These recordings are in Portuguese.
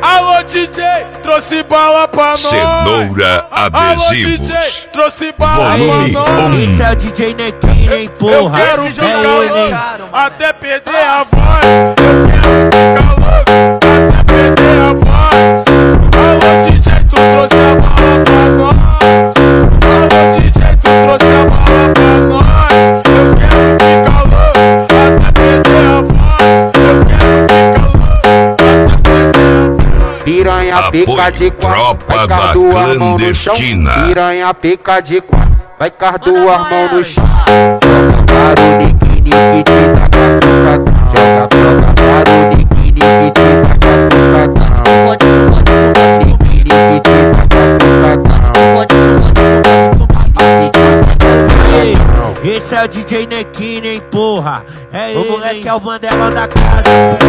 Alô DJ, trouxe bala pra nós. Cenoura Adesivos. Alô DJ, trouxe bala Volume pra nós. Esse é o DJ Nequinho, hein, porra. Eu quero ficar louco até perder a voz. Eu quero ficar louco até perder a voz. Alô DJ, tu trouxe a bala pra nós. Alô DJ, tu trouxe a bala pra nós. Eu quero ficar louco até perder a voz. Eu quero ficar louco até perder a voz. Piranha pica de quatro, vai com as duas mãos no chão. Piranha pica de quatro, vai com as duas mãos no chão. Joga para o nique, nique, te taca tocadão. Joga para o nique, nique, te taca tocadão. Nique, nique, te taca tocadão. Esse é o DJ Nequinho, hein, porra. É o moleque, é o Mandela da casa.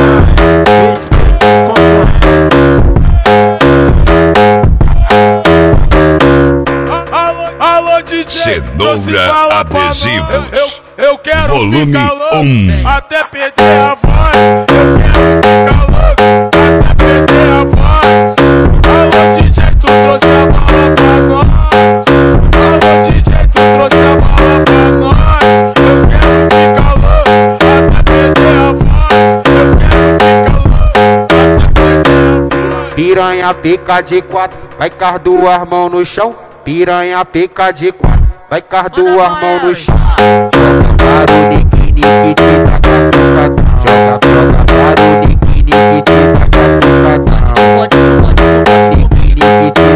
Alô DJ, Cenoura Adesivos. Eu quero Volume ficar louco 1. até perder a voz. Eu quero ficar louco até perder a voz. Alô DJ, tu trouxe a bala pra nós. Alô DJ, tu trouxe a bala pra nós. Eu quero ficar louco até perder a voz. Eu quero ficar louco até perder a voz. Piranha pica de quatro, vai com as duas mãos no chão. Piranha pica de quatro, vai com as duas mãos no chão. Joga para o nique, nique, te taca tocadão. Joga para o nique, nique, te taca tocadão. Nique, nique, te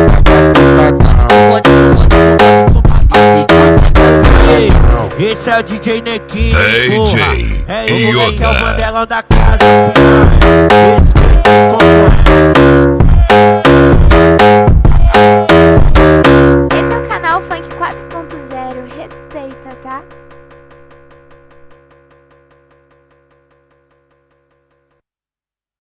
taca tocadão. Esse é o DJ Nequinho, porra. É o moleque, é o Mandelão da casa. Esse é o canal Funk 4.0, respeita, tá?